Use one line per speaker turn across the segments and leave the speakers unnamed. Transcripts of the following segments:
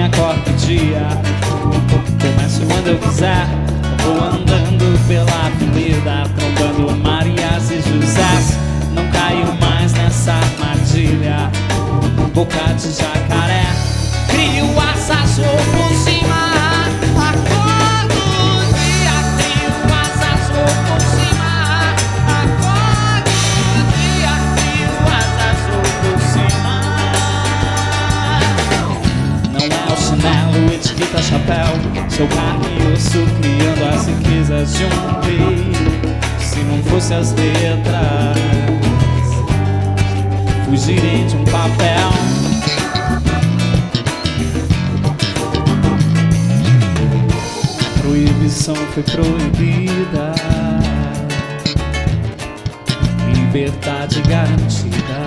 acordo o dia. Começo quando eu quiser. Vou andando pela avenida, trombando Marias e Josés. Não caio mais nessa armadilha. Boca de jacaré, crio asas, vou por cima. Acordo o dia, crio asas, vou por cima. Acordo o dia, crio asas, vou por cima. Não é o chinelo, etiqueta, chapéu. Sou carne e osso, criando as riquezas de um rei. Se não fosse as letras, fugirei de um papel. A proibição foi proibida, liberdade garantida.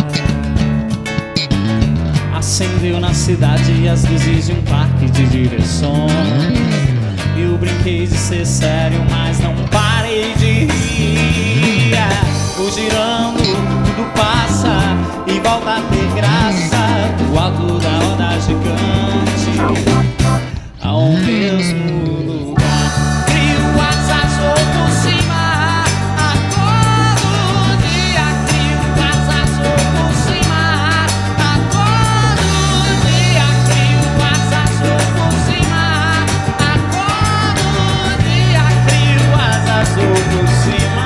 Acendeu na cidade as luzes de um parque de diversões. Eu brinquei de ser sério, mas não parei de rir. Vou girando, tudo passa e volta a ter graça. Do alto da roda gigante ao mesmo lugar. Crio asas, vou por cima. Acordo o dia, crio asas, vou por cima. Acordo o dia, crio asas, vou por cima. Acordo o dia, crio asas, vou por cima.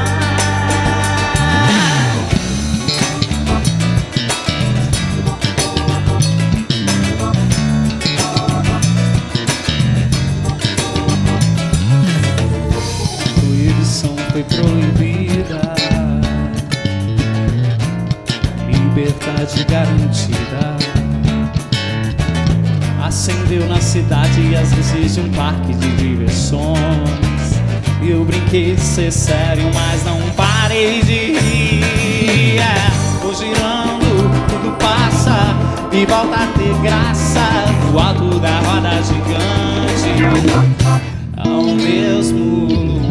Foi proibida, liberdade garantida. Acendeu na cidade as luzes de um parque de diversões. Eu brinquei de ser sério, mas não parei de rir. Vou girando, tudo passa e volta a ter graça. Do alto da roda gigante ao mesmo lugar.